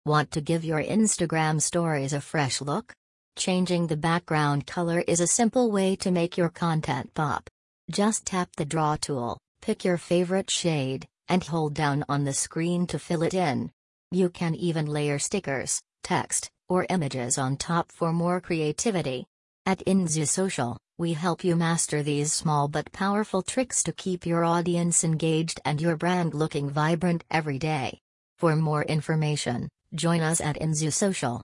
Want to give your Instagram stories a fresh look? Changing the background color is a simple way to make your content pop. Just tap the draw tool, pick your favorite shade, and hold down on the screen to fill it in. You can even layer stickers, text, or images on top for more creativity. At InzuSocial, we help you master these small but powerful tricks to keep your audience engaged and your brand looking vibrant every day. For more information, join us at InzuSocial.